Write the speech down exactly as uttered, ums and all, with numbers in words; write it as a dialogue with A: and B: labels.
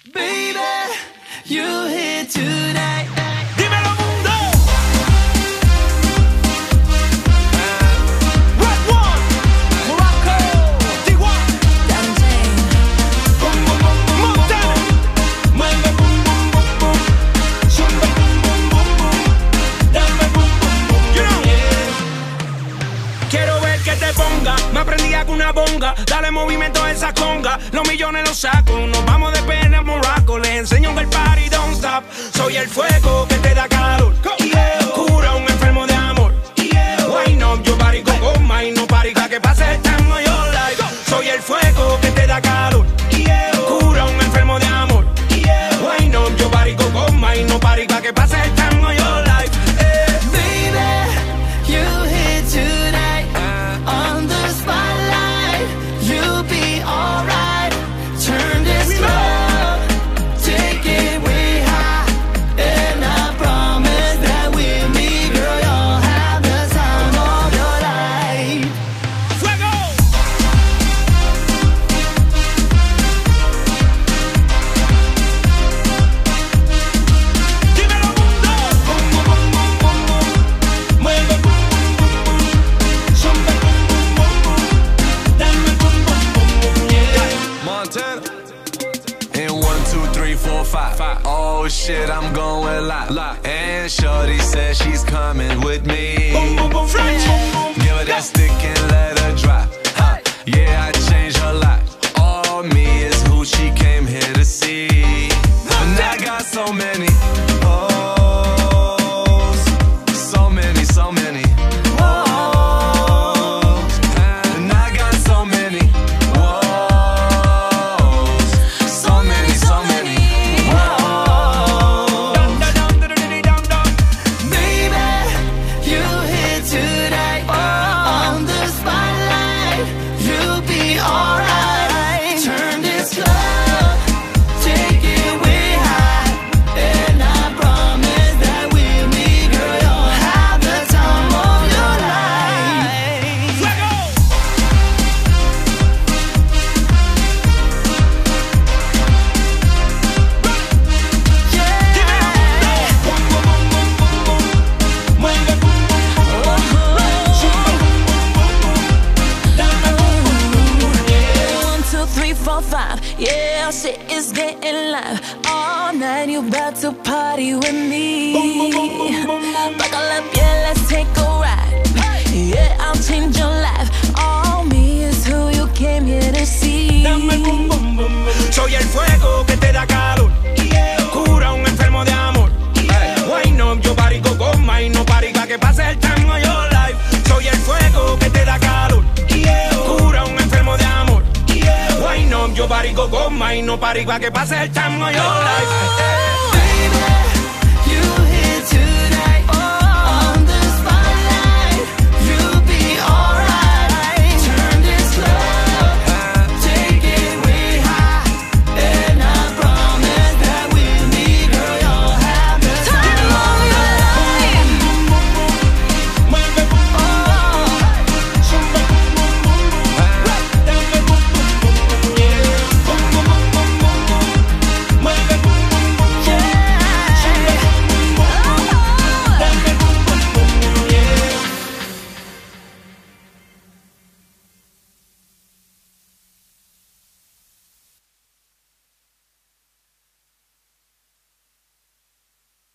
A: Baby, you here tonight.
B: Dímelo, mundo. Red One, Morocco, D uno,
A: Boom, boom, boom, boom,
B: Montana.
A: mueve boom, boom, boom, boom. Zumba, boom, boom, boom, boom. Dame boom, boom, boom,
B: You know.
A: yeah.
B: Quiero ver que te ponga, me aprendí con una bonga. Dale movimiento a esa conga, los millones los saco. Nos vamos de pena a Morocco, les enseño que el party don't stop. Soy el fuego que te da calor,
A: Yeah.
B: cura un enfermo de amor.
A: Yeah.
B: Wine up your body con goma y no pari pa' que pase el tango your life. Soy el fuego que te da calor,
A: Yeah.
B: cura un enfermo de amor.
A: Yeah.
B: Wine up your body con goma y no pari pa' que pase el tango your life. Eh.
A: Baby, you here tonight. On the spotlight, you'll be alright. Turn this club, take it way high. And I promise that with me, girl, you'll have the time of your life.
B: Fuego. Dímelo, mundo.
A: Boom, boom, boom, boom, boom, boom. Mueve boom, boom, boom, boom. Zumba, boom, boom, boom, boom. Dame boom, boom, boom, boom, yeah.
C: Montana. In one, two, three, four, five. Oh shit, I'm going live. And Shorty says she's coming with me.
B: Boom, boom, boom, French.
C: Give her that stick and let her drop. Huh. Yeah, I changed her life. All me is who she came here to see. And I got so many. Oh, so many, so many. Oh, and I got so many. Whoa, so many, so many. Whoa.
B: Dun, dun, dun, dun, dun, dun, dun.
A: Baby, you here tonight. On the spotlight, you'll be alright. Turn this club, take it way high. And I promise that with me, girl, you'll have the time of your life.
B: Fuego.
A: Yeah. Boom, boom, boom, boom, boom, boom. Mueve boom, boom, boom, boom. Zumba, boom, boom, boom, boom. Dame boom, boom, boom, boom, yeah.
D: One, two, three, four, five. Yeah, shit is getting live. All night you about to party with me. Buckle up, yeah, let's take a ride. Yeah, I'll change your life. All me is who you came here to see.
B: Dame boom, boom, boom, boom. Soy el fuego que te da calor, cura un enfermo de amor. Wine up your body con goma y no pari pa' que pase el tango your life. Soy el fuego que te da calor, cura un enfermo de amor. Wine up your body con goma y no pari pa' que pase el tango your life.